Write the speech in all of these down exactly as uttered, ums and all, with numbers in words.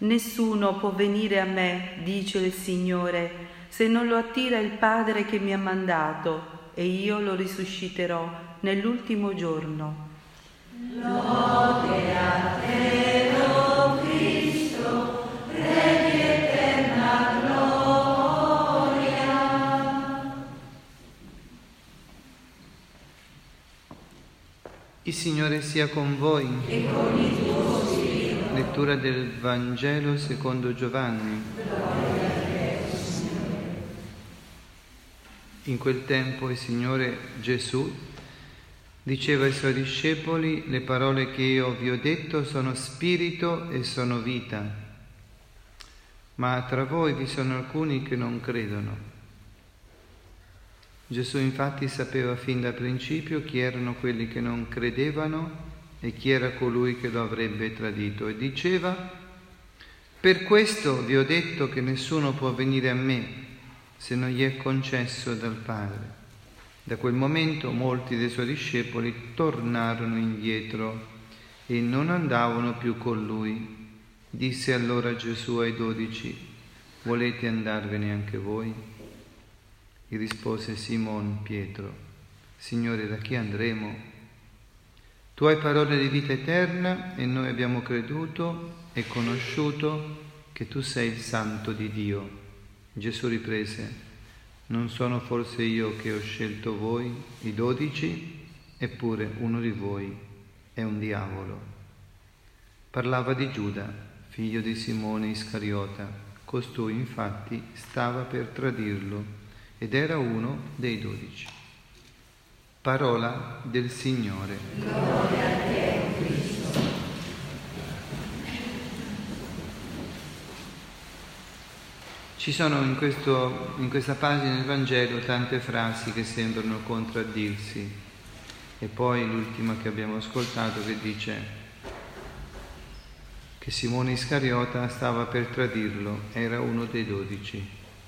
Nessuno può venire a me, dice il Signore, se non lo attira il Padre che mi ha mandato, e io lo risusciterò nell'ultimo giorno. Lode a te, o Cristo, Re di eterna gloria. Il Signore sia con voi. E con il tuo spirito. Lettura del Vangelo secondo Giovanni. Gloria a te, Signore. In quel tempo il Signore Gesù diceva ai Suoi discepoli: le parole che io vi ho detto sono spirito e sono vita, ma tra voi vi sono alcuni che non credono. Gesù infatti sapeva fin da principio chi erano quelli che non credevano e chi era colui che lo avrebbe tradito, e diceva: per questo vi ho detto che nessuno può venire a me se non gli è concesso dal Padre. Da quel momento molti dei Suoi discepoli tornarono indietro e non andavano più con Lui. Disse allora Gesù ai dodici: volete andarvene anche voi? Gli rispose Simon Pietro: Signore, da chi andremo? Tu hai parole di vita eterna e noi abbiamo creduto e conosciuto che tu sei il Santo di Dio. Gesù riprese: non sono forse io che ho scelto voi, i dodici? Eppure uno di voi è un diavolo. Parlava di Giuda, figlio di Simone Iscariota. Costui infatti stava per tradirlo ed era uno dei dodici. Parola del Signore. Gloria a te, Cristo. Ci sono in, questo, in questa pagina del Vangelo tante frasi che sembrano contraddirsi, e poi l'ultima che abbiamo ascoltato che dice che Simone Iscariota stava per tradirlo, era uno dei dodici.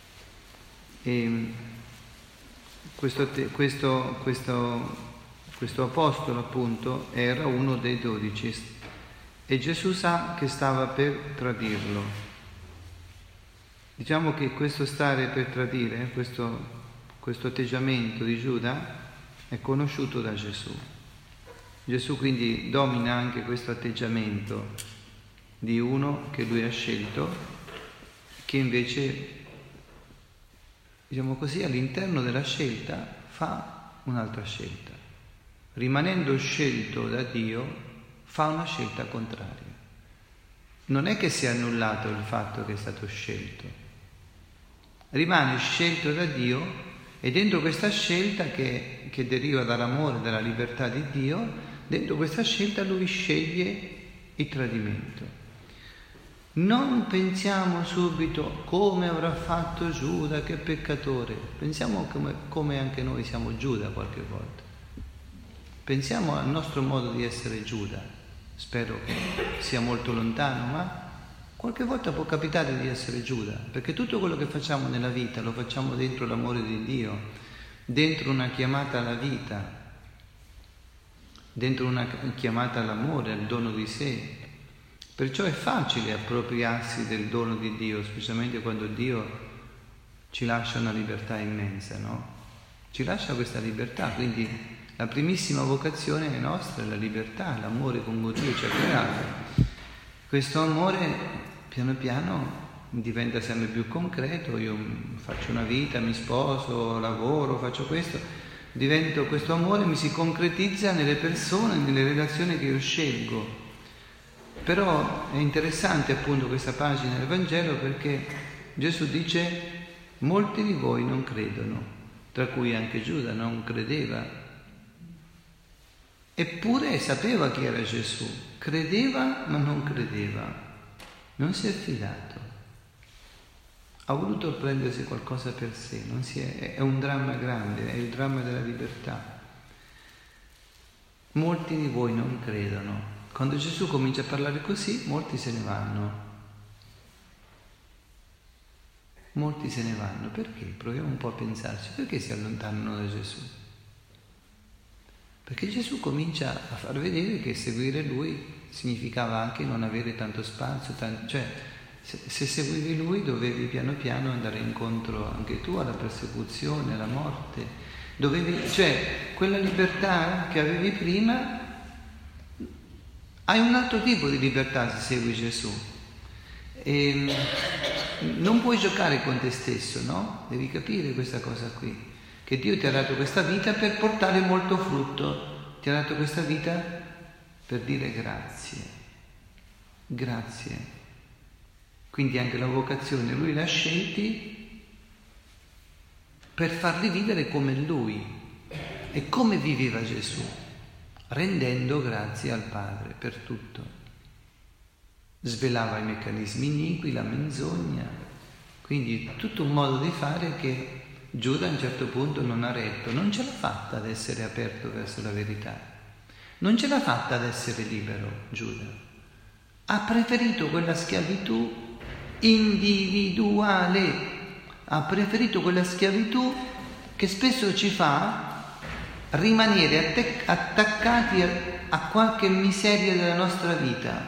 E questo, questo, questo, questo apostolo appunto era uno dei dodici e Gesù sa che stava per tradirlo. Diciamo che questo stare per tradire, questo, questo atteggiamento di Giuda è conosciuto da Gesù. Gesù quindi domina anche questo atteggiamento di uno che lui ha scelto, che invece, diciamo così, all'interno della scelta fa un'altra scelta. Rimanendo scelto da Dio, fa una scelta contraria. Non è che sia annullato il fatto che è stato scelto. Rimane scelto da Dio e dentro questa scelta che, che deriva dall'amore, dalla libertà di Dio, dentro questa scelta lui sceglie il tradimento. Non pensiamo subito come avrà fatto Giuda, che peccatore. Pensiamo come, come anche noi siamo Giuda qualche volta. Pensiamo al nostro modo di essere Giuda. Spero che sia molto lontano, ma qualche volta può capitare di essere Giuda, perché tutto quello che facciamo nella vita lo facciamo dentro l'amore di Dio, dentro una chiamata alla vita, dentro una chiamata all'amore, al dono di sé. Perciò è facile appropriarsi del dono di Dio, specialmente quando Dio ci lascia una libertà immensa, no? Ci lascia questa libertà, quindi la primissima vocazione nostra è la libertà, l'amore con cui Dio ci ha creato. Questo amore piano piano diventa sempre più concreto, io faccio una vita, mi sposo, lavoro, faccio questo, divento, questo amore mi si concretizza nelle persone, nelle relazioni che io scelgo. Però è interessante appunto questa pagina del Vangelo perché Gesù dice: molti di voi non credono, tra cui anche Giuda non credeva. Eppure sapeva chi era Gesù, credeva ma non credeva, non si è fidato, ha voluto prendersi qualcosa per sé, non si è, è un dramma grande, è il dramma della libertà. Molti di voi non credono. Quando Gesù comincia a parlare così, molti se ne vanno. Molti se ne vanno. Perché? Proviamo un po' a pensarci. Perché si allontanano da Gesù? Perché Gesù comincia a far vedere che seguire Lui significava anche non avere tanto spazio, tanto, cioè Se, se seguivi lui dovevi piano piano andare incontro anche tu alla persecuzione, alla morte. Dovevi, cioè, quella libertà che avevi prima, hai un altro tipo di libertà se segui Gesù. E non puoi giocare con te stesso, no? Devi capire questa cosa qui, che Dio ti ha dato questa vita per portare molto frutto, ti ha dato questa vita per dire grazie, grazie. Quindi anche la vocazione, Lui l'ha scelti per farli vivere come Lui. E come viveva Gesù? Rendendo grazie al Padre per tutto. Svelava i meccanismi iniqui, la menzogna. Quindi tutto un modo di fare che Giuda a un certo punto non ha retto. Non ce l'ha fatta ad essere aperto verso la verità. Non ce l'ha fatta ad essere libero, Giuda. Ha preferito quella schiavitù individuale, ha preferito quella schiavitù che spesso ci fa rimanere attac- attaccati a, a qualche miseria della nostra vita,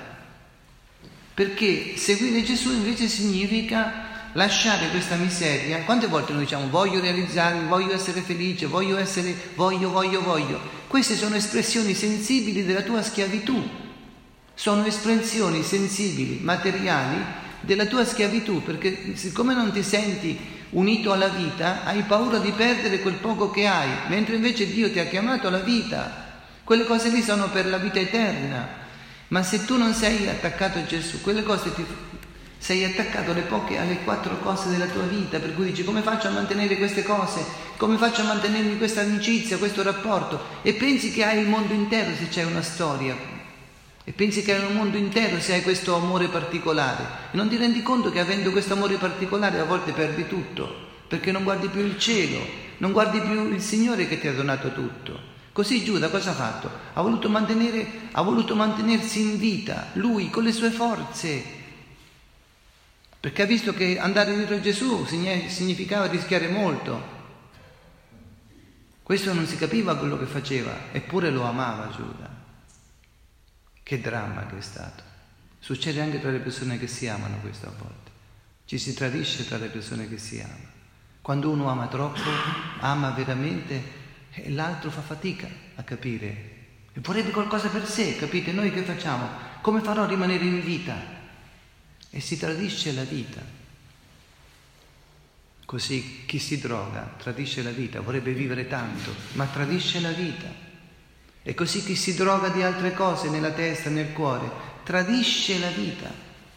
perché seguire Gesù invece significa lasciare questa miseria. Quante volte noi diciamo voglio realizzarmi, voglio essere felice, voglio essere, voglio, voglio, voglio. Queste sono espressioni sensibili della tua schiavitù, sono espressioni sensibili, materiali della tua schiavitù, perché siccome non ti senti unito alla vita, hai paura di perdere quel poco che hai, mentre invece Dio ti ha chiamato alla vita. Quelle cose lì sono per la vita eterna, ma se tu non sei attaccato a Gesù, quelle cose ti sei attaccato alle poche, alle quattro cose della tua vita, per cui dici come faccio a mantenere queste cose, come faccio a mantenermi questa amicizia, questo rapporto, e pensi che hai il mondo intero se c'è una storia. E pensi che hai un mondo intero se hai questo amore particolare. E non ti rendi conto che avendo questo amore particolare a volte perdi tutto, perché non guardi più il cielo, non guardi più il Signore che ti ha donato tutto. Così Giuda cosa ha fatto? Ha voluto mantenere, ha voluto mantenersi in vita, lui, con le sue forze. Perché ha visto che andare dietro a Gesù significava rischiare molto. Questo non si capiva quello che faceva, eppure lo amava Giuda. Che dramma che è stato. Succede anche tra le persone che si amano questo a volte. Ci si tradisce tra le persone che si amano. Quando uno ama troppo, ama veramente, e l'altro fa fatica a capire. E vorrebbe qualcosa per sé, capite? Noi che facciamo? Come farò a rimanere in vita? E si tradisce la vita. Così chi si droga tradisce la vita, vorrebbe vivere tanto, ma tradisce la vita. E così chi si droga di altre cose nella testa, nel cuore, tradisce la vita.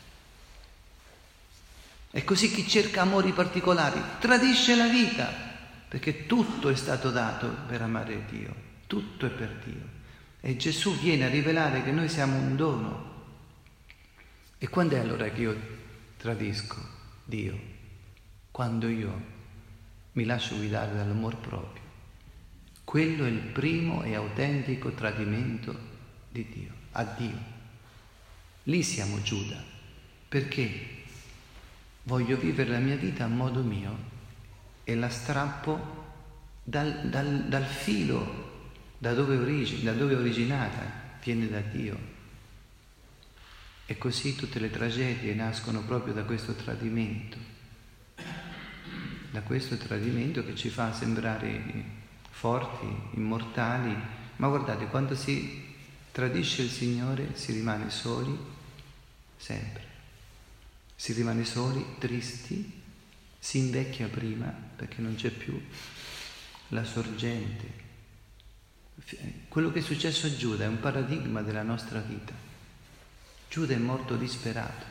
E così chi cerca amori particolari, tradisce la vita, perché tutto è stato dato per amare Dio, tutto è per Dio. E Gesù viene a rivelare che noi siamo un dono. E quando è allora che io tradisco Dio? Quando io mi lascio guidare dall'amor proprio. Quello è il primo e autentico tradimento di Dio, a Dio. Lì siamo Giuda, perché voglio vivere la mia vita a modo mio e la strappo dal, dal, dal filo da dove, origi, da dove è originata, viene da Dio. E così tutte le tragedie nascono proprio da questo tradimento, da questo tradimento che ci fa sembrare forti, immortali, ma guardate, quando si tradisce il Signore si rimane soli sempre, si rimane soli, tristi, si invecchia prima perché non c'è più la sorgente. Quello che è successo a Giuda è un paradigma della nostra vita. Giuda è morto disperato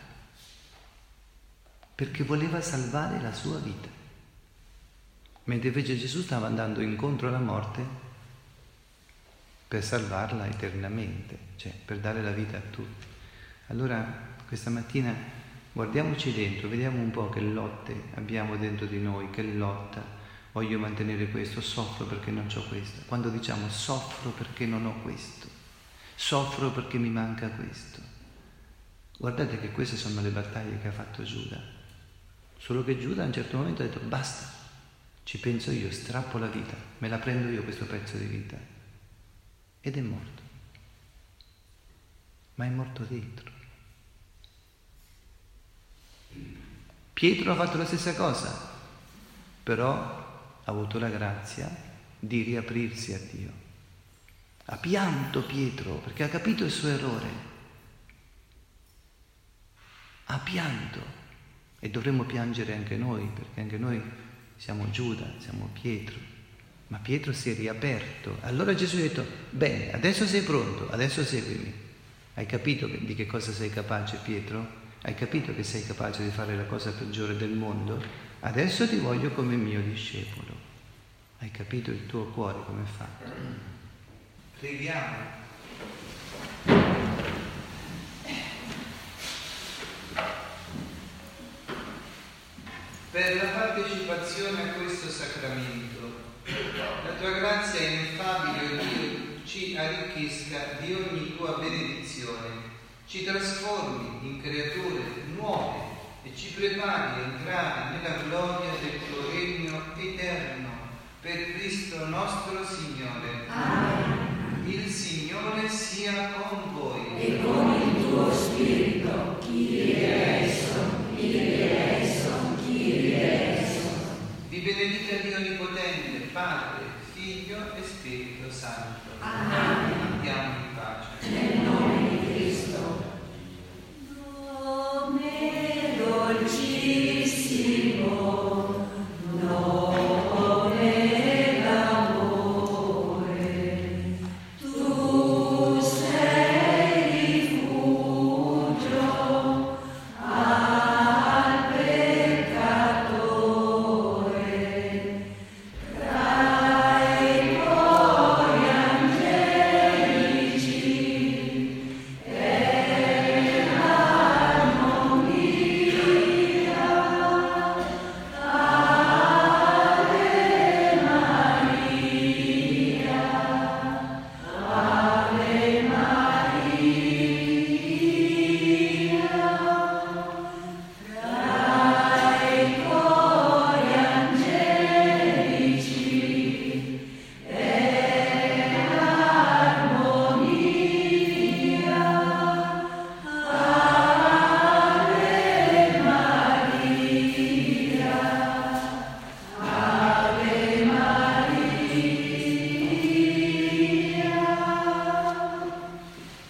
perché voleva salvare la sua vita. Mentre invece Gesù stava andando incontro alla morte per salvarla eternamente, cioè per dare la vita a tutti. Allora questa mattina guardiamoci dentro, vediamo un po' che lotte abbiamo dentro di noi, che lotta, voglio mantenere questo, soffro perché non ho questo. Quando diciamo soffro perché non ho questo, soffro perché mi manca questo. Guardate che queste sono le battaglie che ha fatto Giuda. Solo che Giuda a un certo momento ha detto basta. Ci penso io, strappo la vita, me la prendo io questo pezzo di vita. Ed è morto. Ma è morto dentro. Pietro ha fatto la stessa cosa, però ha avuto la grazia di riaprirsi a Dio. Ha pianto Pietro perché ha capito il suo errore. Ha pianto e dovremmo piangere anche noi, perché anche noi siamo Giuda, siamo Pietro. Ma Pietro si è riaperto. Allora Gesù ha detto: bene, adesso sei pronto, adesso seguimi. Hai capito di che cosa sei capace, Pietro? Hai capito che sei capace di fare la cosa peggiore del mondo? Adesso ti voglio come mio discepolo. Hai capito il tuo cuore come è fatto? Preghiamo. Per la partecipazione a questo sacramento, la tua grazia ineffabile, o Dio, ci arricchisca di ogni tua benedizione, ci trasformi in creature nuove e ci prepari a entrare nella gloria del tuo regno eterno, per Cristo nostro Signore. Amen. Il Signore sia con voi. E con il tuo spirito. Kyrie eleison, Kyrie eleison, Kyrie eleison. Vi benedica Dio Onnipotente, Padre, Figlio e Spirito Santo. Amen.